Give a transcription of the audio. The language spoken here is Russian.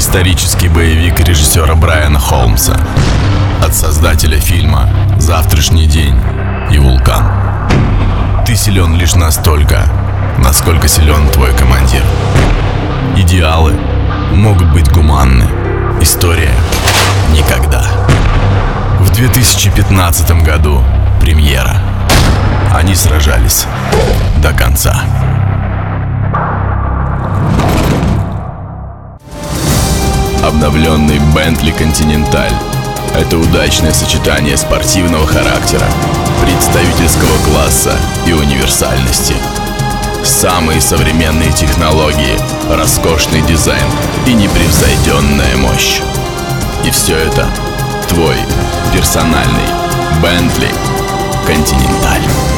Исторический боевик режиссера Брайана Холмса. От создателя фильма «Завтрашний день» и «Вулкан». Ты силен лишь настолько, насколько силен твой командир. Идеалы могут быть гуманны. История — никогда. В 2015 году премьера. Они сражались до конца. Обновленный Bentley Continental – это удачное сочетание спортивного характера, представительского класса и универсальности. Самые современные технологии, роскошный дизайн и непревзойденная мощь. И все это твой персональный Bentley Continental.